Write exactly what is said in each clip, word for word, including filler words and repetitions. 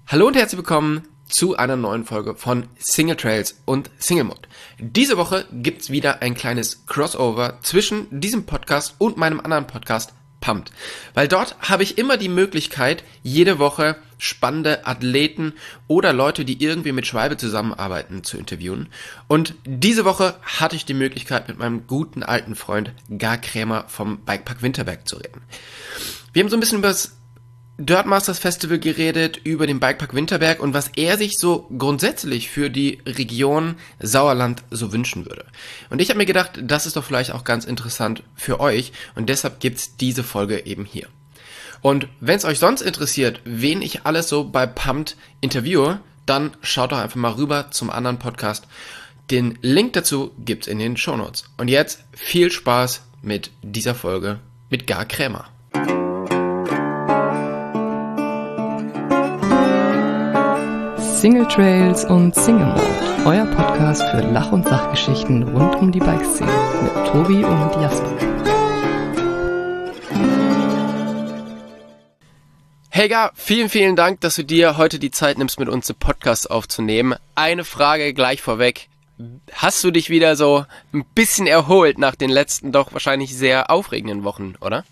Hallo und herzlich willkommen zu einer neuen Folge von Single Trails und Single Mode. Diese Woche gibt's wieder ein kleines Crossover zwischen diesem Podcast und meinem anderen Podcast Pumped. Weil dort habe ich immer die Möglichkeit, jede Woche spannende Athleten oder Leute, die irgendwie mit Schwalbe zusammenarbeiten, zu interviewen. Und diese Woche hatte ich die Möglichkeit, mit meinem guten alten Freund Gar Krämer vom Bikepark Winterberg zu reden. Wir haben so ein bisschen über das Dirt Masters Festival geredet, über den Bikepark Winterberg und was er sich so grundsätzlich für die Region Sauerland so wünschen würde. Und ich habe mir gedacht, das ist doch vielleicht auch ganz interessant für euch und deshalb gibt's diese Folge eben hier. Und wenn es euch sonst interessiert, wen ich alles so bei Pumped interviewe, dann schaut doch einfach mal rüber zum anderen Podcast. Den Link dazu gibt's in den Shownotes. Und jetzt viel Spaß mit dieser Folge mit Gar Krämer. Single Trails und Single Mode, euer Podcast für Lach- und Sachgeschichten rund um die Bikeszene mit Tobi und Jasper. Hey Gar, vielen, vielen Dank, dass du dir heute die Zeit nimmst, mit uns den Podcast aufzunehmen. Eine Frage gleich vorweg. Hast du dich wieder so ein bisschen erholt nach den letzten doch wahrscheinlich sehr aufregenden Wochen, oder?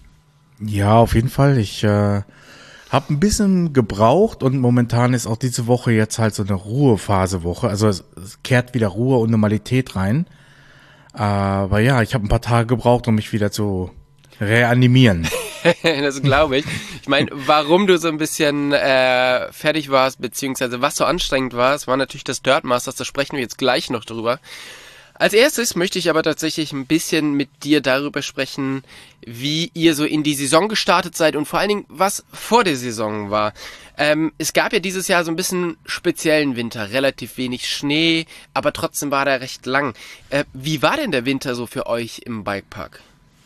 Ja, auf jeden Fall. Ich äh, habe ein bisschen gebraucht und momentan ist auch diese Woche jetzt halt so eine Ruhephasewoche. Also es, es kehrt wieder Ruhe und Normalität rein. Aber ja, ich habe ein paar Tage gebraucht, um mich wieder zu reanimieren. Das glaube ich. Ich meine, warum du so ein bisschen äh, fertig warst, beziehungsweise was so anstrengend war, es war natürlich das Dirt Masters, da sprechen wir jetzt gleich noch drüber. Als erstes möchte ich aber tatsächlich ein bisschen mit dir darüber sprechen, wie ihr so in die Saison gestartet seid und vor allen Dingen, was vor der Saison war. Ähm, es gab ja dieses Jahr so ein bisschen speziellen Winter, relativ wenig Schnee, aber trotzdem war der recht lang. Äh, wie war denn der Winter so für euch im Bikepark?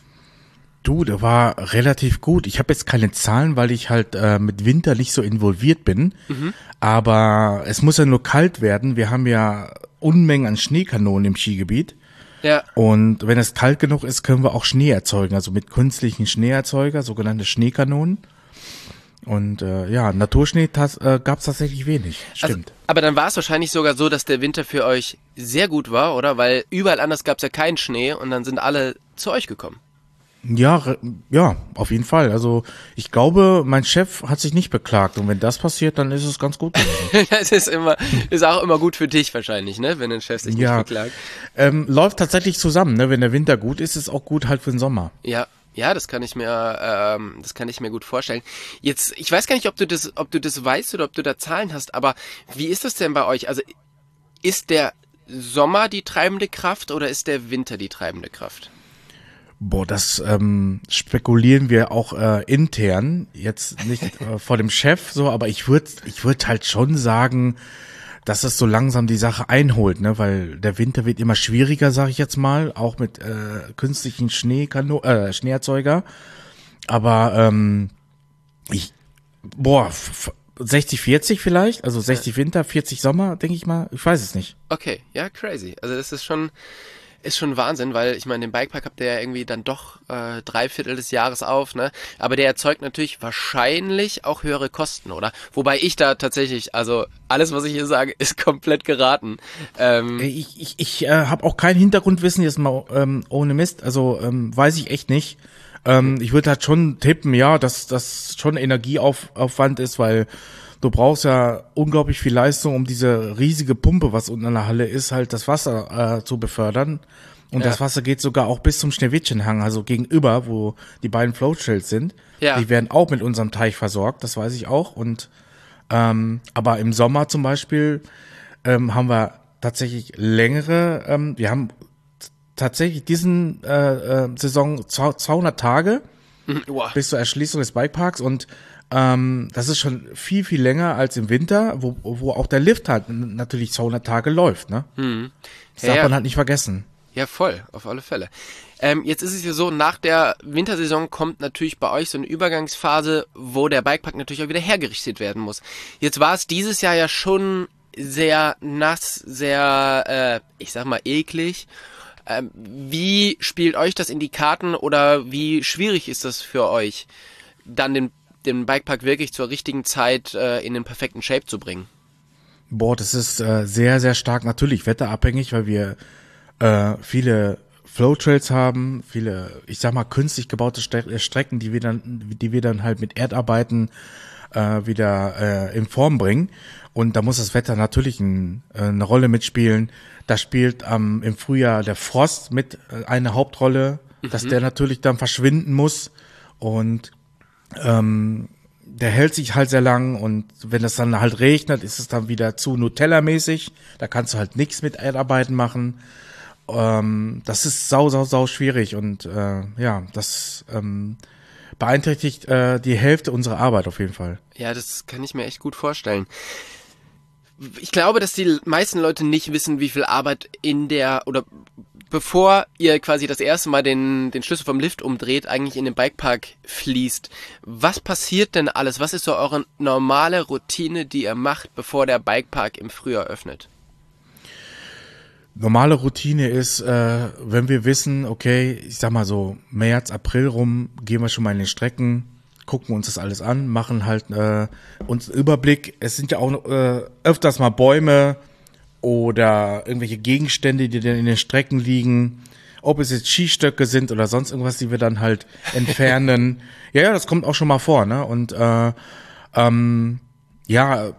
Du, der war relativ gut. Ich habe jetzt keine Zahlen, weil ich halt äh, mit Winter nicht so involviert bin. Mhm. Aber es muss ja nur kalt werden. Wir haben ja Unmengen an Schneekanonen im Skigebiet. Ja. Und wenn es kalt genug ist, können wir auch Schnee erzeugen. Also mit künstlichen Schneeerzeuger, sogenannte Schneekanonen. Und äh, ja, Naturschnee tas- äh, gab es tatsächlich wenig. Stimmt. Also, aber dann war es wahrscheinlich sogar so, dass der Winter für euch sehr gut war, oder? Weil überall anders gab es ja keinen Schnee und dann sind alle zu euch gekommen. Ja, re- ja, auf jeden Fall. Also ich glaube, mein Chef hat sich nicht beklagt und wenn das passiert, dann ist es ganz gut gewesen. Das ist immer, ist auch immer gut für dich wahrscheinlich, ne, wenn dein Chef sich Ja. nicht beklagt. Ähm, läuft tatsächlich zusammen, ne? Wenn der Winter gut ist, ist es auch gut halt für den Sommer. Ja, ja, das kann ich mir, ähm, das kann ich mir gut vorstellen. Jetzt, ich weiß gar nicht, ob du das, ob du das weißt oder ob du da Zahlen hast, aber wie ist das denn bei euch? Also ist der Sommer die treibende Kraft oder ist der Winter die treibende Kraft? Boah, das ähm, spekulieren wir auch äh, intern, jetzt nicht äh, vor dem Chef so, aber ich würde ich würd halt schon sagen, dass es so langsam die Sache einholt, ne, weil der Winter wird immer schwieriger, sage ich jetzt mal, auch mit äh, künstlichen Schneekano äh, Schneeerzeuger, aber ähm, ich, boah, f- sechzig vierzig vielleicht, also sechzig Winter, vierzig Sommer, denke ich mal, ich weiß es nicht. Okay, ja, crazy. Also das ist schon, ist schon Wahnsinn, weil ich meine, den Bikepark habt ihr ja irgendwie dann doch äh, drei Viertel des Jahres auf, ne? Aber der erzeugt natürlich wahrscheinlich auch höhere Kosten, oder? Wobei ich da tatsächlich, also alles, was ich hier sage, ist komplett geraten. Ähm, Ich, ich, ich äh, habe auch kein Hintergrundwissen, jetzt mal ähm, ohne Mist, also ähm, weiß ich echt nicht. Ähm, ich würde halt schon tippen, ja, dass das schon Energieaufwand ist, weil du brauchst ja unglaublich viel Leistung, um diese riesige Pumpe, was unten in der Halle ist, halt das Wasser äh, zu befördern. Und Ja. das Wasser geht sogar auch bis zum Schneewittchenhang, also gegenüber, wo die beiden Floatshells sind. Ja. Die werden auch mit unserem Teich versorgt, das weiß ich auch. Und ähm, aber im Sommer zum Beispiel ähm, haben wir tatsächlich längere, ähm, wir haben t- tatsächlich diesen äh, äh, Saison zweihundert Tage wow. bis zur Erschließung des Bikeparks und ähm, das ist schon viel, viel länger als im Winter, wo, wo auch der Lift halt n- natürlich zweihundert Tage läuft, ne? Hm. Das darf Ja, man ja. halt nicht vergessen. Ja, voll, auf alle Fälle. Ähm, jetzt ist es ja so, nach der Wintersaison kommt natürlich bei euch so eine Übergangsphase, wo der Bikepark natürlich auch wieder hergerichtet werden muss. Jetzt war es dieses Jahr ja schon sehr nass, sehr, äh, ich sag mal, eklig. Ähm, wie spielt euch das in die Karten oder wie schwierig ist das für euch, dann den den Bikepark wirklich zur richtigen Zeit äh, in den perfekten Shape zu bringen? Boah, das ist äh, sehr, sehr stark natürlich wetterabhängig, weil wir äh, viele Flowtrails haben, viele, ich sag mal, künstlich gebaute Ste- Strecken, die wir dann, die wir dann halt mit Erdarbeiten äh, wieder äh, in Form bringen. Und da muss das Wetter natürlich ein, äh, eine Rolle mitspielen. Da spielt ähm, im Frühjahr der Frost mit äh, eine Hauptrolle, mhm. dass der natürlich dann verschwinden muss. Und ähm, der hält sich halt sehr lang, und wenn das dann halt regnet, ist es dann wieder zu Nutella-mäßig. Da kannst du halt nichts mit Erdarbeiten machen. Ähm, das ist sau, sau, sau schwierig, und äh, ja, das ähm, beeinträchtigt äh, die Hälfte unserer Arbeit auf jeden Fall. Ja, das kann ich mir echt gut vorstellen. Ich glaube, dass die meisten Leute nicht wissen, wie viel Arbeit in der, oder bevor ihr quasi das erste Mal den, den Schlüssel vom Lift umdreht, eigentlich in den Bikepark fließt. Was passiert denn alles? Was ist so eure normale Routine, die ihr macht, bevor der Bikepark im Frühjahr öffnet? Normale Routine ist, äh, wenn wir wissen, okay, ich sag mal so März, April rum, gehen wir schon mal in den Strecken, gucken uns das alles an, machen halt äh, uns einen Überblick. Es sind ja auch äh, öfters mal Bäume oder irgendwelche Gegenstände, die dann in den Strecken liegen, ob es jetzt Skistöcke sind oder sonst irgendwas, die wir dann halt entfernen. Ja, ja, das kommt auch schon mal vor, ne? Und äh, ähm, ja,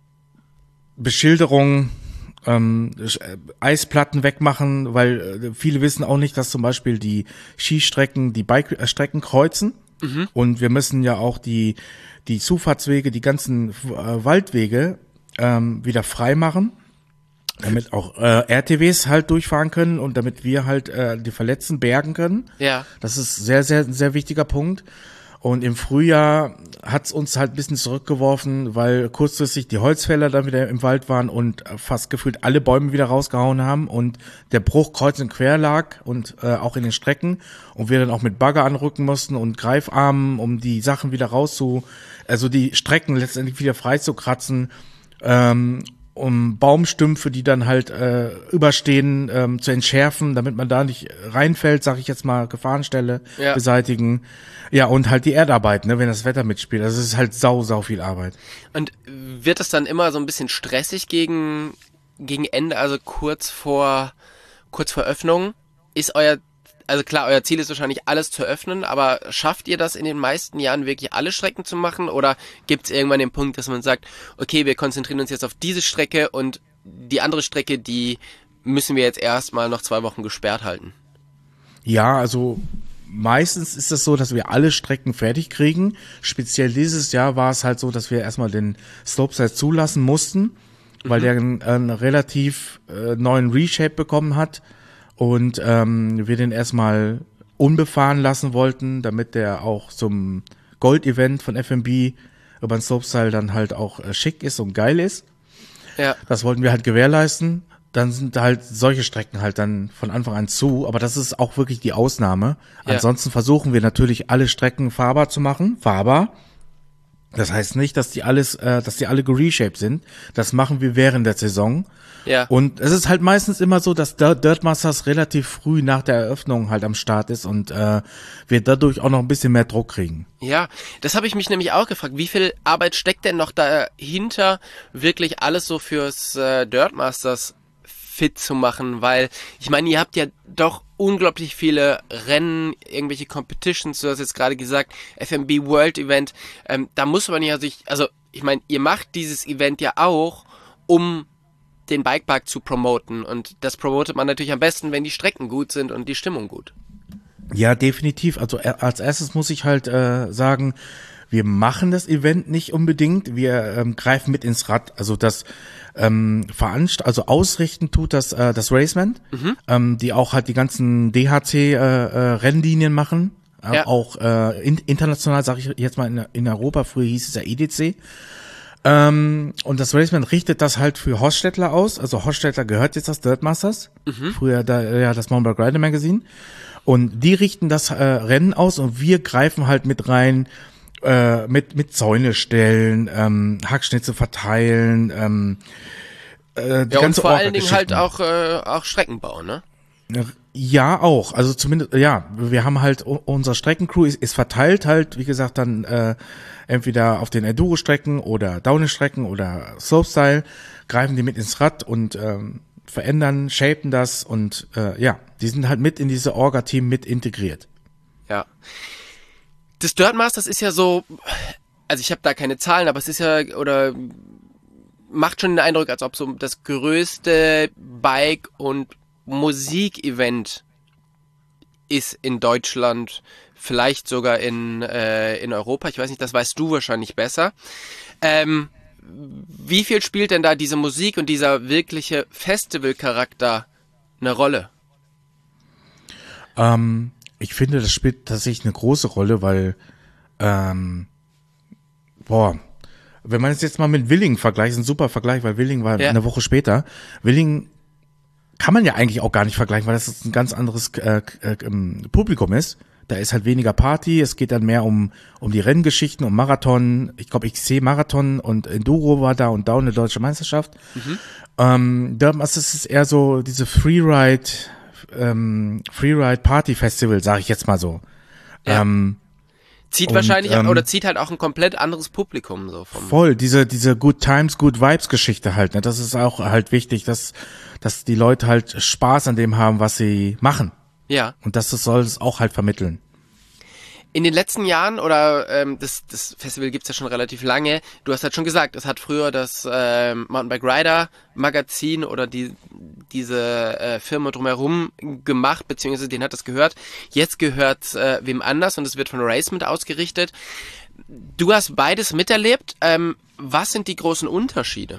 Beschilderung, ähm, Eisplatten wegmachen, weil äh, viele wissen auch nicht, dass zum Beispiel die Skistrecken die Bike-Strecken kreuzen. Mhm. Und wir müssen ja auch die die Zufahrtswege, die ganzen äh, Waldwege ähm, wieder frei machen, damit auch äh, R T Ws halt durchfahren können und damit wir halt äh, die Verletzten bergen können. Ja. Das ist sehr, sehr, sehr wichtiger Punkt. Und im Frühjahr hat's uns halt ein bisschen zurückgeworfen, weil kurzfristig die Holzfäller dann wieder im Wald waren und fast gefühlt alle Bäume wieder rausgehauen haben und der Bruch kreuz und quer lag und äh, auch in den Strecken, und wir dann auch mit Bagger anrücken mussten und Greifarmen, um die Sachen wieder rauszu, also die Strecken letztendlich wieder freizukratzen, ähm, um Baumstümpfe, die dann halt äh, überstehen, ähm, zu entschärfen, damit man da nicht reinfällt, sag ich jetzt mal, Gefahrenstelle ja. beseitigen. Ja, und halt die Erdarbeit, ne, wenn das Wetter mitspielt. Also es ist halt sau, sau viel Arbeit. Und wird das dann immer so ein bisschen stressig gegen, gegen Ende, also kurz vor, kurz vor Öffnung? Ist euer, also klar, euer Ziel ist wahrscheinlich alles zu öffnen, aber schafft ihr das in den meisten Jahren wirklich alle Strecken zu machen? Oder gibt es irgendwann den Punkt, dass man sagt, okay, wir konzentrieren uns jetzt auf diese Strecke und die andere Strecke, die müssen wir jetzt erstmal noch zwei Wochen gesperrt halten? Ja, also meistens ist es so, dass wir alle Strecken fertig kriegen. Speziell dieses Jahr war es halt so, dass wir erstmal den Slopestyle zulassen mussten, weil mhm. der einen, einen relativ äh, neuen Reshape bekommen hat und ähm, wir den erstmal unbefahren lassen wollten, damit der auch zum Gold-Event von F M B über den Slopestyle dann halt auch äh, schick ist und geil ist. Ja. Das wollten wir halt gewährleisten. Dann sind halt solche Strecken halt dann von Anfang an zu, aber das ist auch wirklich die Ausnahme. Ja. Ansonsten versuchen wir natürlich alle Strecken fahrbar zu machen, fahrbar. Das heißt nicht, dass die alles, äh, dass die alle gereshaped sind. Das machen wir während der Saison. Ja. Und es ist halt meistens immer so, dass Dirt Masters relativ früh nach der Eröffnung halt am Start ist und äh, wir dadurch auch noch ein bisschen mehr Druck kriegen. Ja, das habe ich mich nämlich auch gefragt. Wie viel Arbeit steckt denn noch dahinter, wirklich alles so fürs äh, Dirt Masters fit zu machen, weil ich meine, ihr habt ja doch unglaublich viele Rennen, irgendwelche Competitions, du hast jetzt gerade gesagt, F M B World Event, ähm, da muss man ja sich, also ich meine, ihr macht dieses Event ja auch, um den Bikepark zu promoten, und das promotet man natürlich am besten, wenn die Strecken gut sind und die Stimmung gut. Ja, definitiv, also als erstes muss ich halt äh, sagen, wir machen das Event nicht unbedingt, wir ähm, greifen mit ins Rad, also das ähm, veranst also ausrichten tut das äh, das Raceman, mhm. ähm, die auch halt die ganzen D H C äh, äh, Rennlinien machen, äh, ja. auch äh, in, international, sage ich jetzt mal in, in Europa, früher hieß es ja E D C. Ähm, und das Raceman richtet das halt für Hostetler aus, also Hostetler gehört jetzt das Dirt Masters, mhm. früher da, ja das Mountain Rider Magazine, und die richten das äh, Rennen aus und wir greifen halt mit rein, Äh, mit mit Zäune stellen, ähm, Hackschnitze verteilen, ähm, äh, die ja, ganze und vor allen Dingen halt auch äh, auch Streckenbau, ne? Ja, auch. Also zumindest, ja, wir haben halt, unsere Streckencrew ist, ist verteilt halt, wie gesagt, dann äh, entweder auf den Enduro-Strecken oder Downhill-Strecken oder Slopestyle, greifen die mit ins Rad und ähm, verändern, shapen das und äh, ja, die sind halt mit in diese Orga-Team mit integriert. Ja. Das Dirt Masters ist ja so, also ich habe da keine Zahlen, aber es ist ja, oder macht schon den Eindruck, als ob so das größte Bike- und Musikevent ist in Deutschland, vielleicht sogar in, äh, in Europa. Ich weiß nicht, das weißt du wahrscheinlich besser. Ähm, wie viel spielt denn da diese Musik und dieser wirkliche Festivalcharakter eine Rolle? Ähm, ich finde, das spielt tatsächlich eine große Rolle, weil, ähm, boah, wenn man es jetzt mal mit Willingen vergleicht, ist ein super Vergleich, weil Willingen war ja eine Woche später. Willingen kann man ja eigentlich auch gar nicht vergleichen, weil das ein ganz anderes äh, äh, Publikum ist. Da ist halt weniger Party, es geht dann mehr um um die Renngeschichten, um Marathon. Ich glaube, X C-Marathon und Enduro war da und Down eine deutsche Meisterschaft. Mhm. Ähm, das ist eher so diese Freeride, ähm, Freeride-Party-Festival, sage ich jetzt mal so. Ja. Ähm, Zieht und, wahrscheinlich, ähm, oder zieht halt auch ein komplett anderes Publikum so vom. Voll, diese, diese Good Times, Good Vibes Geschichte halt, ne, das ist auch halt wichtig, dass, dass die Leute halt Spaß an dem haben, was sie machen. Ja. Und das, das soll es auch halt vermitteln. In den letzten Jahren, oder ähm, das, das Festival gibt's ja schon relativ lange, du hast halt schon gesagt, es hat früher das ähm, Mountainbike Rider Magazin oder die diese äh, Firma drumherum gemacht, beziehungsweise denen hat das gehört. Jetzt gehört äh, wem anders und es wird von Racement ausgerichtet. Du hast beides miterlebt. Ähm, was sind die großen Unterschiede?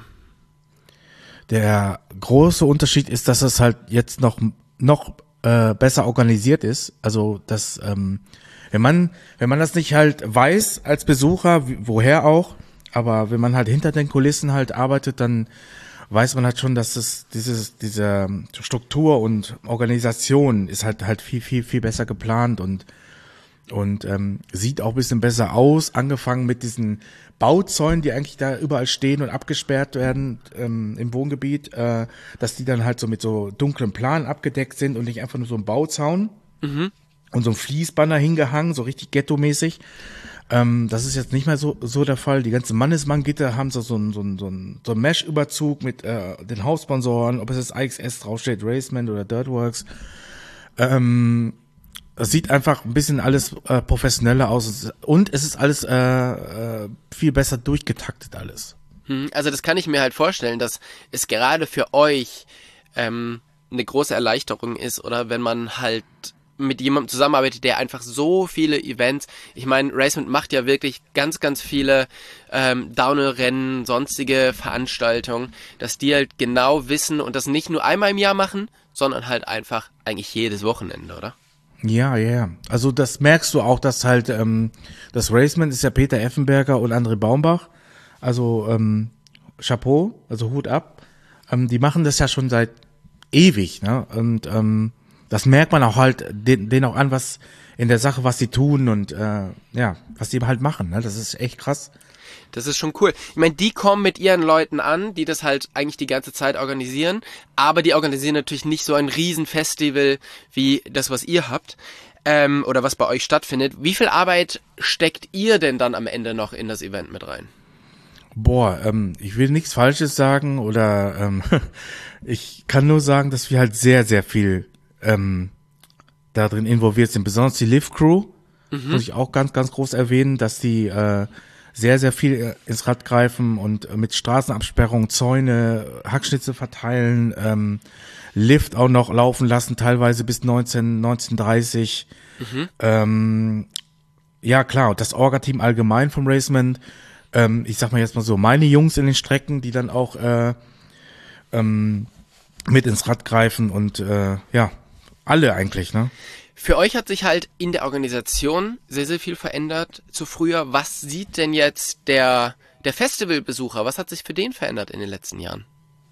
Der große Unterschied ist, dass es halt jetzt noch noch äh, besser organisiert ist. Also dass ähm, wenn man wenn man das nicht halt weiß als Besucher, wie, woher auch, aber wenn man halt hinter den Kulissen halt arbeitet, dann weiß man halt schon, dass es dieses diese Struktur und Organisation ist halt halt viel viel viel besser geplant und und ähm, sieht auch ein bisschen besser aus, angefangen mit diesen Bauzäunen, die eigentlich da überall stehen und abgesperrt werden ähm, im Wohngebiet, äh, dass die dann halt so mit so dunklem Plan abgedeckt sind und nicht einfach nur so ein Bauzaun mhm. und so ein Fließbanner hingehangen, so richtig ghetto-mäßig. Ähm, das ist jetzt nicht mehr so so der Fall. Die ganzen Mannesmann-Gitter haben so so ein so ein so ein, so ein Mesh-Überzug mit äh, den Haussponsoren, ob es jetzt I X S draufsteht, Racement oder Dirtworks. Ähm, Es sieht einfach ein bisschen alles äh, professioneller aus und es ist alles äh, äh, viel besser durchgetaktet alles. Also das kann ich mir halt vorstellen, dass es gerade für euch ähm, eine große Erleichterung ist, oder wenn man halt mit jemandem zusammenarbeitet, der einfach so viele Events, ich meine, Racement macht ja wirklich ganz, ganz viele ähm, Downhill-Rennen, sonstige Veranstaltungen, dass die halt genau wissen und das nicht nur einmal im Jahr machen, sondern halt einfach eigentlich jedes Wochenende, oder? Ja, ja, ja. Also das merkst du auch, dass halt ähm, das Racement ist ja Peter Effenberger und André Baumbach. Also ähm, Chapeau, also Hut ab. Ähm, die machen das ja schon seit ewig, ne? Und ähm, das merkt man auch halt den, denen auch an, was in der Sache, was sie tun und äh, ja, was die halt machen. Ne? Das ist echt krass. Das ist schon cool. Ich meine, die kommen mit ihren Leuten an, die das halt eigentlich die ganze Zeit organisieren, aber die organisieren natürlich nicht so ein Riesenfestival wie das, was ihr habt, ähm, oder was bei euch stattfindet. Wie viel Arbeit steckt ihr denn dann am Ende noch in das Event mit rein? Boah, ähm, ich will nichts Falsches sagen oder ähm, ich kann nur sagen, dass wir halt sehr, sehr viel ähm, da drin involviert sind. Besonders die Live Crew, mhm. muss ich auch ganz, ganz groß erwähnen, dass die äh, sehr, sehr viel ins Rad greifen und mit Straßenabsperrungen, Zäune, Hackschnitze verteilen, ähm, Lift auch noch laufen lassen, teilweise bis neunzehn, neunzehn dreißig. Mhm. Ähm, ja, klar, und das Orga-Team allgemein vom Racement, ähm, ich sag mal jetzt mal so, meine Jungs in den Strecken, die dann auch äh, ähm, mit ins Rad greifen und äh, ja, alle eigentlich, ne? Für euch hat sich halt in der Organisation sehr, sehr viel verändert zu früher. Was sieht denn jetzt der, der Festivalbesucher? Was hat sich für den verändert in den letzten Jahren?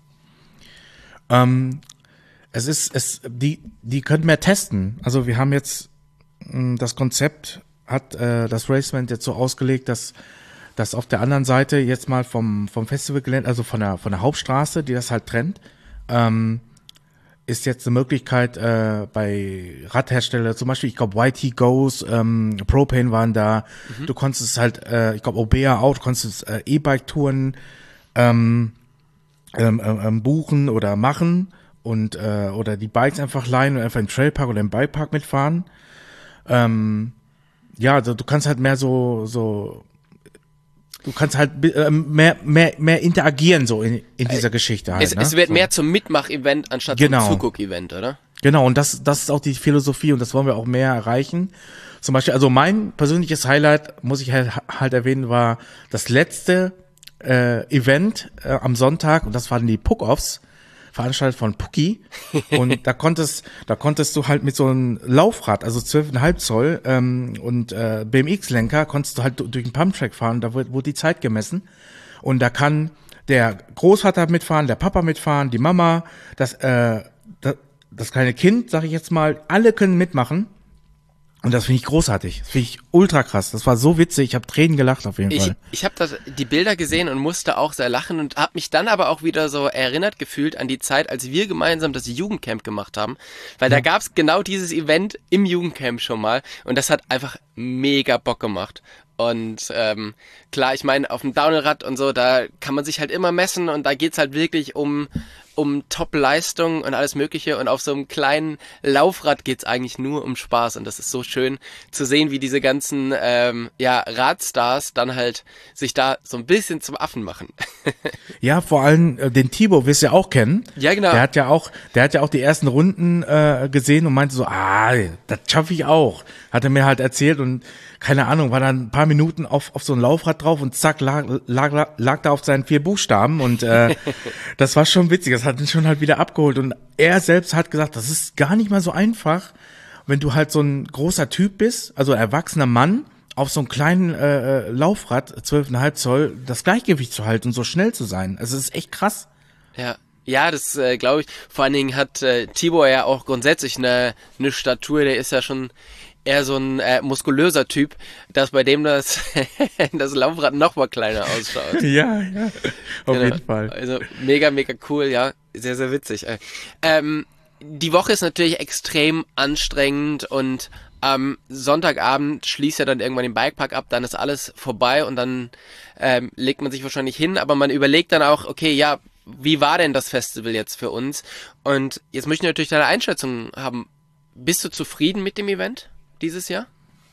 Ähm, es ist, es, die, die können mehr testen. Also wir haben jetzt, mh, das Konzept hat äh, das Racement jetzt so ausgelegt, dass, dass auf der anderen Seite jetzt mal vom, vom Festivalgelände, also von der, von der Hauptstraße, die das halt trennt, ähm, ist jetzt eine Möglichkeit äh, bei Radherstellern, zum Beispiel, ich glaube, Y T Goes, ähm, Propane waren da. Mhm. Du konntest halt, äh, ich glaube, Obea auch, du konntest äh, E-Bike-Touren ähm, ähm, ähm, buchen oder machen und äh, oder die Bikes einfach leihen und einfach im Trailpark oder im Bikepark mitfahren. Ähm, ja, also du kannst halt mehr so so Du kannst halt äh, mehr, mehr, mehr interagieren so in, in dieser Geschichte halt. Es, ne? es wird so. mehr zum Mitmach-Event anstatt genau. zum Zuguck-Event, oder? Genau, und das, das ist auch die Philosophie und das wollen wir auch mehr erreichen. Zum Beispiel, also mein persönliches Highlight, muss ich halt, halt erwähnen, war das letzte äh, Event äh, am Sonntag und das waren die Puck-Offs, veranstaltet von Pucki. Und da konntest, da konntest du halt mit so einem Laufrad, also zwölf Komma fünf Zoll ähm, und äh, B M X-Lenker, konntest du halt durch den Pumptrack fahren, da wird, wurde die Zeit gemessen. Und da kann der Großvater mitfahren, der Papa mitfahren, die Mama, das, äh, das, das kleine Kind, sag ich jetzt mal, alle können mitmachen. Und das finde ich großartig. Das finde ich ultra krass. Das war so witzig. Ich habe Tränen gelacht auf jeden ich, Fall. Ich habe die Bilder gesehen und musste auch sehr lachen und habe mich dann aber auch wieder so erinnert gefühlt an die Zeit, als wir gemeinsam das Jugendcamp gemacht haben. Weil ja. da gab's genau dieses Event im Jugendcamp schon mal und das hat einfach mega Bock gemacht. Und ähm, klar, ich meine, auf dem Downhillrad und so, da kann man sich halt immer messen und da geht's halt wirklich um um Top-Leistung und alles Mögliche und auf so einem kleinen Laufrad geht's eigentlich nur um Spaß und das ist so schön zu sehen, wie diese ganzen ähm, ja Radstars dann halt sich da so ein bisschen zum Affen machen. Ja, vor allem äh, den Thibaut wirst du ja auch kennen. Ja, genau. Der hat ja auch, der hat ja auch die ersten Runden äh, gesehen und meinte so, ah, das schaffe ich auch. Hat er mir halt erzählt und keine Ahnung, war dann ein paar Minuten auf auf so ein Laufrad drauf und zack, lag, lag, lag da auf seinen vier Buchstaben und äh, das war schon witzig, das hat ihn schon halt wieder abgeholt und er selbst hat gesagt, das ist gar nicht mal so einfach, wenn du halt so ein großer Typ bist, also ein erwachsener Mann, auf so einem kleinen äh, Laufrad, zwölf Komma fünf Zoll, das Gleichgewicht zu halten und so schnell zu sein. Also es ist echt krass. Ja. Ja, das äh, glaube ich. Vor allen Dingen hat äh, Tibor ja auch grundsätzlich eine eine Statur, der ist ja schon eher so ein äh, muskulöser Typ, dass bei dem das das Laufrad noch mal kleiner ausschaut. Ja, ja, auf genau. jeden Fall. Also mega, mega cool, ja, sehr, sehr witzig. Ähm, die Woche ist natürlich extrem anstrengend und am Sonntagabend schließt ja dann irgendwann den Bikepark ab, dann ist alles vorbei und dann ähm, legt man sich wahrscheinlich hin, aber man überlegt dann auch, okay, ja, wie war denn das Festival jetzt für uns? Und jetzt möchte ich natürlich deine Einschätzung haben. Bist du zufrieden mit dem Event dieses Jahr?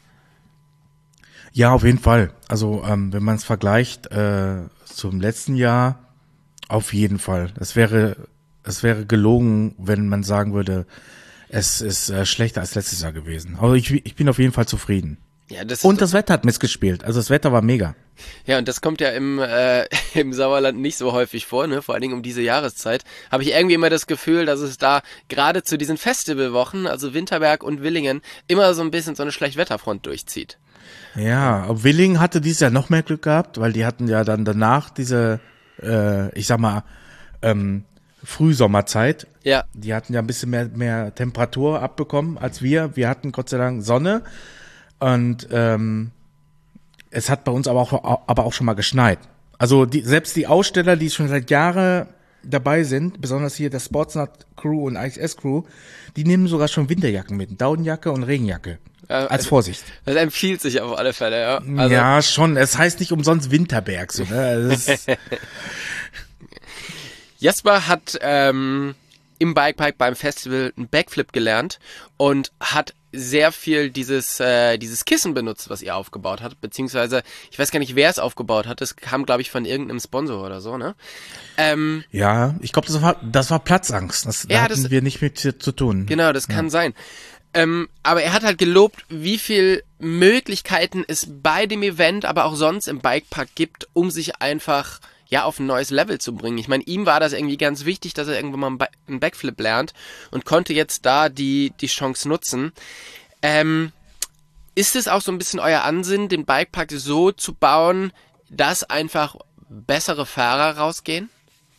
Ja, auf jeden Fall. Also ähm, wenn man es vergleicht äh, zum letzten Jahr, auf jeden Fall. Es wäre, es wäre gelogen, wenn man sagen würde, es ist äh, schlechter als letztes Jahr gewesen. Also ich, ich bin auf jeden Fall zufrieden. Ja, das und das Wetter hat mitgespielt. Also das Wetter war mega. Ja, und das kommt ja im äh, im Sauerland nicht so häufig vor, ne? Vor allen Dingen um diese Jahreszeit. Habe ich irgendwie immer das Gefühl, dass es da gerade zu diesen Festivalwochen, also Winterberg und Willingen, immer so ein bisschen so eine Schlechtwetterfront durchzieht. Ja, aber Willingen hatte dieses Jahr noch mehr Glück gehabt, weil die hatten ja dann danach diese, äh, ich sag mal, ähm, Frühsommerzeit. Ja. Die hatten ja ein bisschen mehr mehr Temperatur abbekommen als wir. Wir hatten Gott sei Dank Sonne. Und ähm, es hat bei uns aber auch aber auch schon mal geschneit. Also die, selbst die Aussteller, die schon seit Jahren dabei sind, besonders hier der Sportsnut Crew und I X S Crew, die nehmen sogar schon Winterjacken mit, Daunenjacke und Regenjacke. Ja, als Vorsicht. Das empfiehlt sich auf alle Fälle, ja. Also ja, schon. Es heißt nicht umsonst Winterberg, so, ne? Das ist Jasper hat ähm, im Bikepark beim Festival einen Backflip gelernt und hat sehr viel dieses äh, dieses Kissen benutzt, was ihr aufgebaut habt, beziehungsweise ich weiß gar nicht, wer es aufgebaut hat. Das kam, glaube ich, von irgendeinem Sponsor oder so, ne? Ähm, ja, ich glaube, das war das war Platzangst. Das ja, da hatten das, wir nicht mit zu tun. Genau, das kann ja. sein. Ähm, aber er hat halt gelobt, wie viel Möglichkeiten es bei dem Event, aber auch sonst im Bikepark gibt, um sich einfach ja auf ein neues Level zu bringen. Ich meine, ihm war das irgendwie ganz wichtig, dass er irgendwann mal einen Backflip lernt und konnte jetzt da die die Chance nutzen. Ähm, ist es auch so ein bisschen euer Ansinnen, den Bikepark so zu bauen, dass einfach bessere Fahrer rausgehen?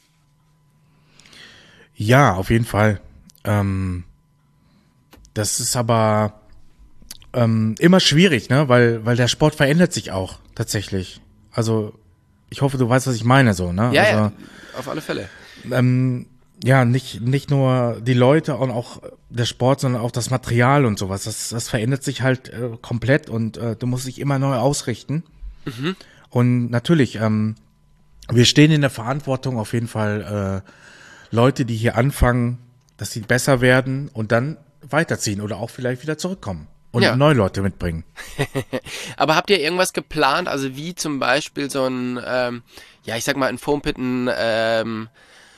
Ja, auf jeden Fall. Ähm, das ist aber ähm, immer schwierig, ne, weil weil der Sport verändert sich auch tatsächlich. Also ich hoffe, du weißt, was ich meine, so, ne? Ja, also, ja, auf alle Fälle. Ähm, ja, nicht, nicht nur die Leute und auch der Sport, sondern auch das Material und sowas. Das, das verändert sich halt äh, komplett und äh, du musst dich immer neu ausrichten. Mhm. Und natürlich, ähm, wir stehen in der Verantwortung auf jeden Fall, äh, Leute, die hier anfangen, dass sie besser werden und dann weiterziehen oder auch vielleicht wieder zurückkommen und ja. neue Leute mitbringen. Aber habt ihr irgendwas geplant, also wie zum Beispiel so ein, ähm, ja, ich sag mal, ein Foampit, ein, ähm,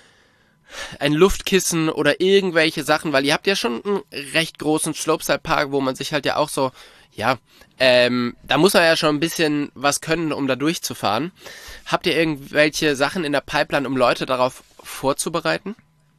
ein Luftkissen oder irgendwelche Sachen, weil ihr habt ja schon einen recht großen Slopestyle-Park, wo man sich halt ja auch so, ja, ähm, da muss man ja schon ein bisschen was können, um da durchzufahren. Habt ihr irgendwelche Sachen in der Pipeline, um Leute darauf vorzubereiten?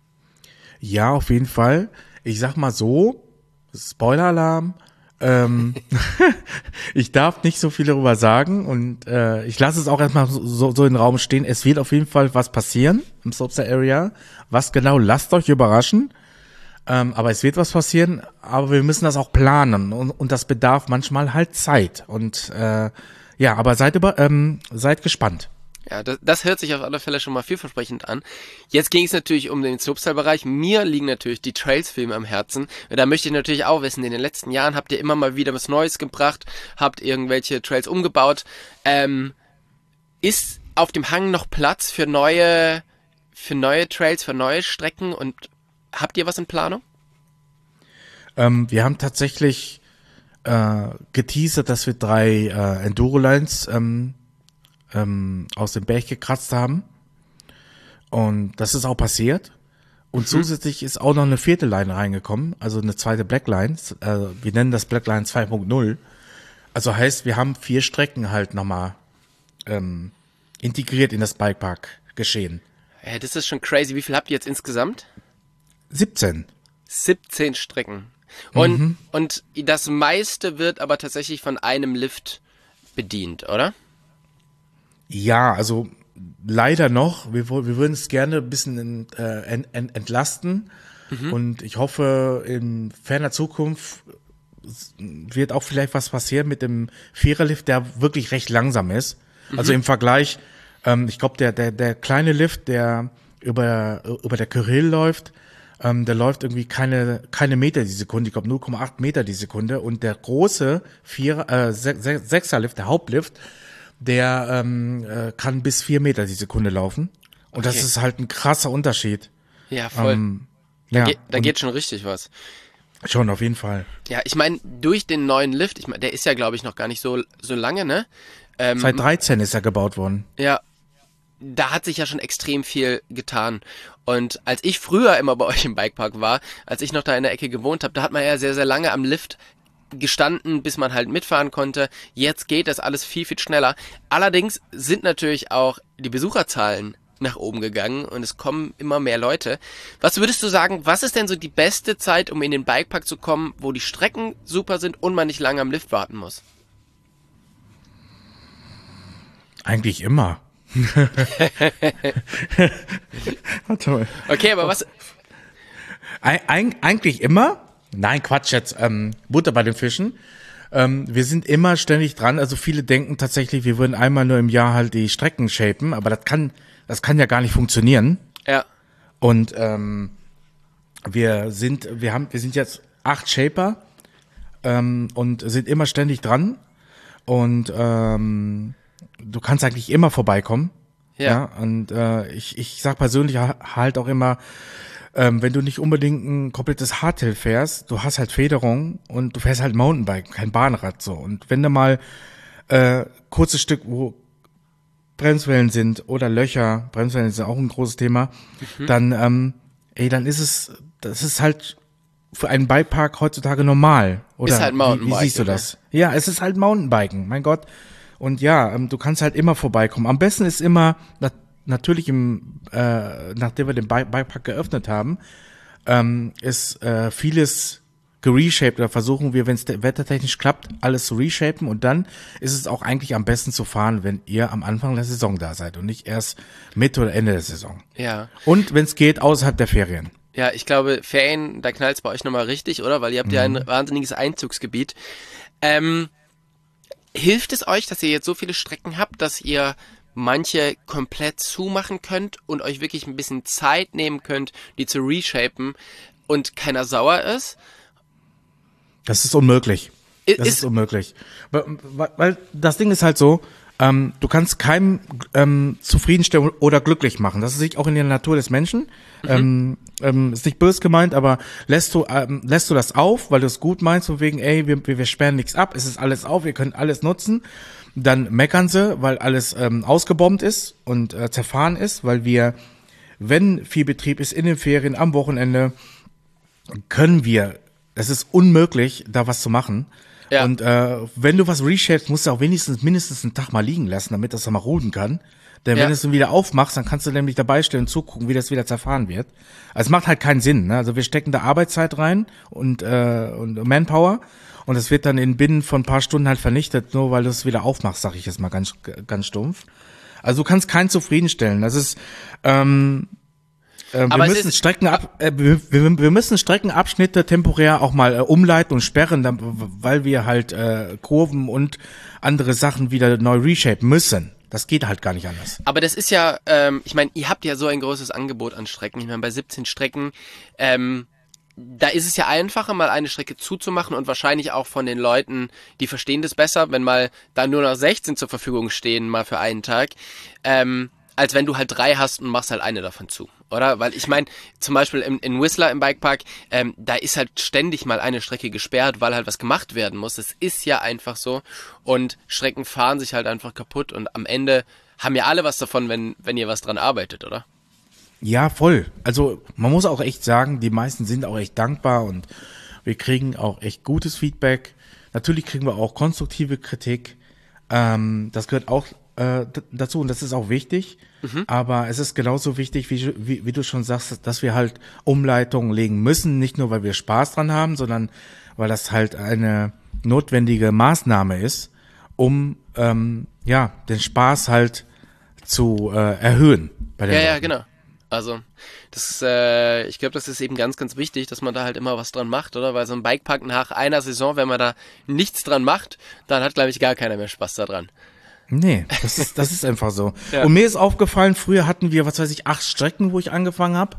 Ja, auf jeden Fall. Ich sag mal so, Spoiler-Alarm, ähm, ich darf nicht so viel darüber sagen und äh, ich lasse es auch erstmal so, so in den Raum stehen. Es wird auf jeden Fall was passieren im Slopestyle Area. Was genau, lasst euch überraschen. Ähm, aber es wird was passieren, aber wir müssen das auch planen und, und das bedarf manchmal halt Zeit. Und äh, ja, aber seid über, ähm, seid gespannt. Ja, das, das hört sich auf alle Fälle schon mal vielversprechend an. Jetzt ging es natürlich um den Slopestyle-Bereich. Mir liegen natürlich die Trails-Filme am Herzen. Da möchte ich natürlich auch wissen, in den letzten Jahren habt ihr immer mal wieder was Neues gebracht, habt irgendwelche Trails umgebaut. Ähm, ist auf dem Hang noch Platz für neue, für neue Trails, für neue Strecken und habt ihr was in Planung? Ähm, wir haben tatsächlich äh, geteasert, dass wir drei äh, Enduro-Lines ähm, ähm, aus dem Berg gekratzt haben. Und das ist auch passiert. Und mhm. zusätzlich ist auch noch eine vierte Line reingekommen, also eine zweite Blackline. Äh, wir nennen das Blackline zwei Punkt null. Also heißt, wir haben vier Strecken halt nochmal ähm, integriert in das Bikepark geschehen. Ja, das ist schon crazy. Wie viel habt ihr jetzt insgesamt? siebzehn. siebzehn Strecken. Und, Mhm. und das meiste wird aber tatsächlich von einem Lift bedient, oder? Ja, also leider noch. Wir, wir würden es gerne ein bisschen ent, äh, ent, ent, entlasten. Mhm. Und ich hoffe, in ferner Zukunft wird auch vielleicht was passieren mit dem Viererlift, der wirklich recht langsam ist. Mhm. Also im Vergleich, ähm, ich glaube, der, der, der kleine Lift, der über, über der Kyrill läuft, ähm, der läuft irgendwie keine, keine Meter die Sekunde, ich glaube null Komma acht Meter die Sekunde. Und der große Vier, äh, Sechserlift, der Hauptlift, der ähm, äh, kann bis vier Meter die Sekunde laufen. Und okay. Das ist halt ein krasser Unterschied. Ja, voll. Ähm, da ja, geht, da geht schon richtig was. Schon, auf jeden Fall. Ja, ich meine, durch den neuen Lift, ich meine, der ist ja, glaube ich, noch gar nicht so, so lange, ne? Ähm, Seit dreizehn ist er gebaut worden. Ja, da hat sich ja schon extrem viel getan. Und als ich früher immer bei euch im Bikepark war, als ich noch da in der Ecke gewohnt habe, da hat man ja sehr, sehr lange am Lift gestanden, bis man halt mitfahren konnte. Jetzt geht das alles viel, viel schneller. Allerdings sind natürlich auch die Besucherzahlen nach oben gegangen und es kommen immer mehr Leute. Was würdest du sagen, was ist denn so die beste Zeit, um in den Bikepark zu kommen, wo die Strecken super sind und man nicht lange am Lift warten muss? Eigentlich immer. Toll. Okay, aber was... Eig eigentlich immer? Nein, Quatsch jetzt. Ähm, Butter bei den Fischen. Ähm, wir sind immer ständig dran. Also viele denken tatsächlich, wir würden einmal nur im Jahr halt die Strecken shapen, aber das kann, das kann ja gar nicht funktionieren. Ja. Und ähm, wir sind, wir haben, wir sind jetzt acht Shaper ähm, und sind immer ständig dran. Und ähm, du kannst eigentlich immer vorbeikommen. Ja. ja und äh, ich, ich sag persönlich halt auch immer, ähm, wenn du nicht unbedingt ein komplettes Hardtail fährst, du hast halt Federung und du fährst halt Mountainbike, kein Bahnrad so. Und wenn du mal äh, kurzes Stück, wo Bremswellen sind oder Löcher, Bremswellen ist ja auch ein großes Thema, mhm. dann, ähm, ey, dann ist es, das ist halt für einen Bikepark heutzutage normal. Oder ist halt Mountainbiken. Wie, wie siehst du das? Oder? Ja, es ist halt Mountainbiken, mein Gott. Und ja, ähm, du kannst halt immer vorbeikommen. Am besten ist immer, na, natürlich im, äh, nachdem wir den Bikepark geöffnet haben, ähm, ist äh, vieles gereshaped oder versuchen wir, wenn es wettertechnisch klappt, alles zu reshapen und dann ist es auch eigentlich am besten zu fahren, wenn ihr am Anfang der Saison da seid und nicht erst Mitte oder Ende der Saison. Ja. Und wenn es geht, außerhalb der Ferien. Ja, ich glaube, Ferien, da knallt es bei euch nochmal richtig, oder? Weil ihr habt mhm. ja ein wahnsinniges Einzugsgebiet. Ähm, hilft es euch, dass ihr jetzt so viele Strecken habt, dass ihr manche komplett zumachen könnt und euch wirklich ein bisschen Zeit nehmen könnt, die zu reshapen und keiner sauer ist? Das ist unmöglich. Das ist, ist unmöglich. Weil, weil das Ding ist halt so, ähm, du kannst keinem ähm, zufriedenstellen oder glücklich machen. Das ist nicht auch in der Natur des Menschen. Mhm. Ähm, ähm, ist nicht böse gemeint, aber lässt du ähm, lässt du das auf, weil du es gut meinst, von wegen, ey, wir, wir sperren nichts ab, es ist alles auf, wir können alles nutzen. Dann meckern sie, weil alles ähm, ausgebombt ist und äh, zerfahren ist, weil wir, wenn viel Betrieb ist in den Ferien, am Wochenende, können wir, es ist unmöglich, da was zu machen. Ja. Und äh, wenn du was reshapest, musst du auch wenigstens mindestens einen Tag mal liegen lassen, damit das dann mal ruhen kann. Denn ja. wenn du es dann wieder aufmachst, dann kannst du nämlich dabei stehen und zugucken, wie das wieder zerfahren wird. Also es macht halt keinen Sinn. Ne? Also wir stecken da Arbeitszeit rein und, äh, und Manpower und es wird dann in binnen von ein paar Stunden halt vernichtet, nur weil du es wieder aufmachst, sag ich jetzt mal ganz ganz stumpf. Also du kannst keinen zufriedenstellen. Das ist ähm, Äh, wir müssen Strecken ab, äh, wir, wir, wir müssen Streckenabschnitte temporär auch mal äh, umleiten und sperren, dann, weil wir halt äh, Kurven und andere Sachen wieder neu reshapen müssen. Das geht halt gar nicht anders. Aber das ist ja, ähm, ich meine, ihr habt ja so ein großes Angebot an Strecken. Ich meine, bei siebzehn Strecken, ähm, da ist es ja einfacher, mal eine Strecke zuzumachen und wahrscheinlich auch von den Leuten, die verstehen das besser, wenn mal da nur noch sechzehn zur Verfügung stehen, mal für einen Tag. Ähm, als wenn du halt drei hast und machst halt eine davon zu, oder? Weil ich meine, zum Beispiel in, in Whistler im Bikepark, ähm, da ist halt ständig mal eine Strecke gesperrt, weil halt was gemacht werden muss. Das ist ja einfach so und Strecken fahren sich halt einfach kaputt und am Ende haben ja alle was davon, wenn, wenn ihr was dran arbeitet, oder? Ja, voll. Also man muss auch echt sagen, die meisten sind auch echt dankbar und wir kriegen auch echt gutes Feedback. Natürlich kriegen wir auch konstruktive Kritik. Ähm, das gehört auch äh, dazu und das ist auch wichtig. Mhm. Aber es ist genauso wichtig, wie, wie, wie du schon sagst, dass wir halt Umleitungen legen müssen. Nicht nur, weil wir Spaß dran haben, sondern weil das halt eine notwendige Maßnahme ist, um ähm, ja den Spaß halt zu äh, erhöhen. Bei den ja, Leuten. Ja, genau. Also das, äh, ich glaube, das ist eben ganz, ganz wichtig, dass man da halt immer was dran macht, oder? Weil so ein Bikepark nach einer Saison, wenn man da nichts dran macht, dann hat, glaube ich, gar keiner mehr Spaß daran. Nee, das ist, das ist einfach so. Ja. Und mir ist aufgefallen, früher hatten wir, was weiß ich, acht Strecken, wo ich angefangen habe.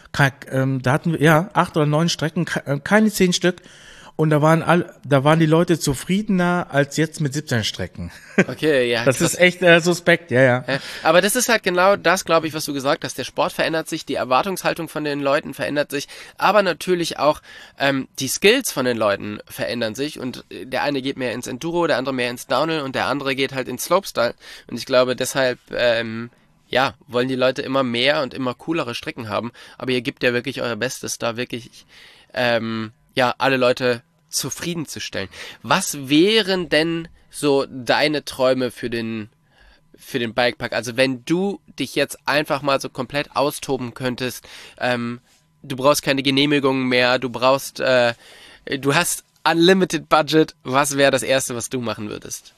Ähm, da hatten wir, ja, acht oder neun Strecken, keine zehn Stück. Und da waren all, da waren die Leute zufriedener als jetzt mit siebzehn Strecken. Okay, ja. Das krass. ist echt äh, suspekt, ja, ja, ja. Aber das ist halt genau das, glaube ich, was du gesagt hast. Der Sport verändert sich, die Erwartungshaltung von den Leuten verändert sich, aber natürlich auch ähm, die Skills von den Leuten verändern sich. Und der eine geht mehr ins Enduro, der andere mehr ins Downhill und der andere geht halt ins Slopestyle. Und ich glaube, deshalb ähm, ja, wollen die Leute immer mehr und immer coolere Strecken haben. Aber ihr gebt ja wirklich euer Bestes, da wirklich ähm, ja alle Leute zufriedenzustellen. Was wären denn so deine Träume für den für den Bikepark? Also wenn du dich jetzt einfach mal so komplett austoben könntest, ähm, du brauchst keine Genehmigungen mehr, du brauchst, äh, du hast unlimited Budget. Was wäre das Erste, was du machen würdest?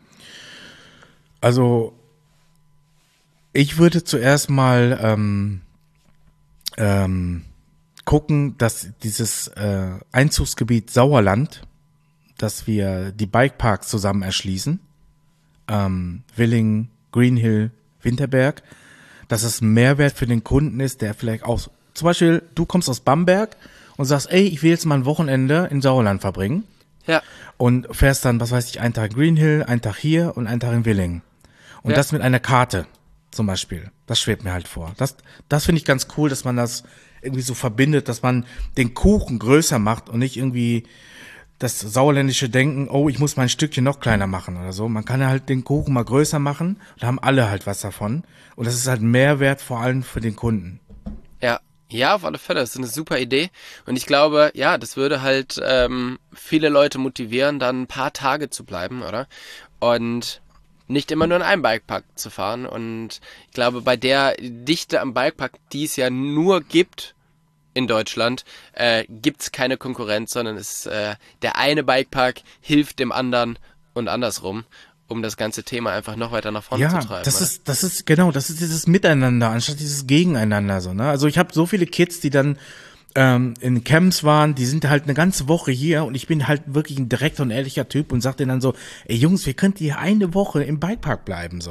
Also ich würde zuerst mal ähm, ähm, gucken, dass dieses äh, Einzugsgebiet Sauerland, dass wir die Bikeparks zusammen erschließen, ähm, Willingen, Greenhill, Winterberg, dass es ein Mehrwert für den Kunden ist, der vielleicht auch, zum Beispiel, du kommst aus Bamberg und sagst, ey, ich will jetzt mal ein Wochenende in Sauerland verbringen. Ja. Und fährst dann, was weiß ich, einen Tag in Greenhill, einen Tag hier und einen Tag in Willingen. Und ja. das mit einer Karte zum Beispiel. Das schwebt mir halt vor. Das, das finde ich ganz cool, dass man das irgendwie so verbindet, dass man den Kuchen größer macht und nicht irgendwie das sauerländische Denken, oh, ich muss mein Stückchen noch kleiner machen oder so. Man kann halt den Kuchen mal größer machen und haben alle halt was davon. Und das ist halt ein Mehrwert vor allem für den Kunden. Ja, ja, auf alle Fälle. Das ist eine super Idee. Und ich glaube, ja, das würde halt ähm, viele Leute motivieren, dann ein paar Tage zu bleiben, oder? Und nicht immer nur in einem Bikepark zu fahren. Und ich glaube, bei der Dichte am Bikepark, die es ja nur gibt in Deutschland, äh, gibt's keine Konkurrenz, sondern es äh, der eine Bikepark hilft dem anderen und andersrum, um das ganze Thema einfach noch weiter nach vorne ja, zu treiben. Das ist, das ist, genau, das ist dieses Miteinander, anstatt dieses Gegeneinander, so, ne? Also ich habe so viele Kids, die dann ähm, in Camps waren, die sind halt eine ganze Woche hier und ich bin halt wirklich ein direkter und ehrlicher Typ und sag denen dann so, ey Jungs, wir könnten hier eine Woche im Bikepark bleiben, so.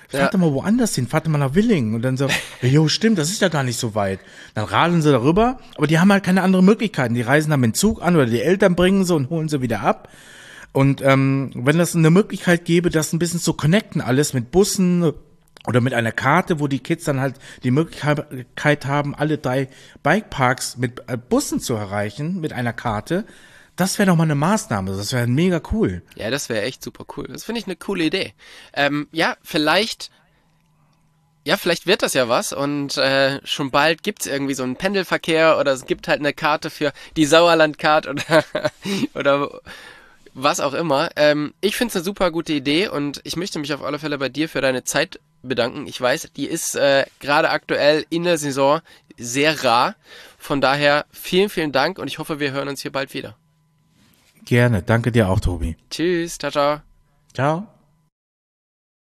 fahrt ja. mal woanders hin, fahrt mal nach Willingen. Und dann so, jo, stimmt, das ist ja gar nicht so weit. Dann radeln sie darüber, aber die haben halt keine anderen Möglichkeiten. Die reisen dann mit dem Zug an oder die Eltern bringen sie und holen sie wieder ab. Und ähm, wenn das eine Möglichkeit gäbe, das ein bisschen zu connecten, alles mit Bussen oder mit einer Karte, wo die Kids dann halt die Möglichkeit haben, alle drei Bikeparks mit Bussen zu erreichen, mit einer Karte, das wäre doch mal eine Maßnahme, das wäre mega cool. Ja, das wäre echt super cool. Das finde ich eine coole Idee. Ähm, ja, vielleicht, ja, vielleicht wird das ja was und äh, schon bald gibt's irgendwie so einen Pendelverkehr oder es gibt halt eine Karte für die Sauerland-Card oder, oder was auch immer. Ähm, ich finde es eine super gute Idee und ich möchte mich auf alle Fälle bei dir für deine Zeit bedanken. Ich weiß, die ist äh, gerade aktuell in der Saison sehr rar. Von daher vielen, vielen Dank und ich hoffe, wir hören uns hier bald wieder. Gerne, danke dir auch, Tobi. Tschüss, ciao, ciao. Ciao.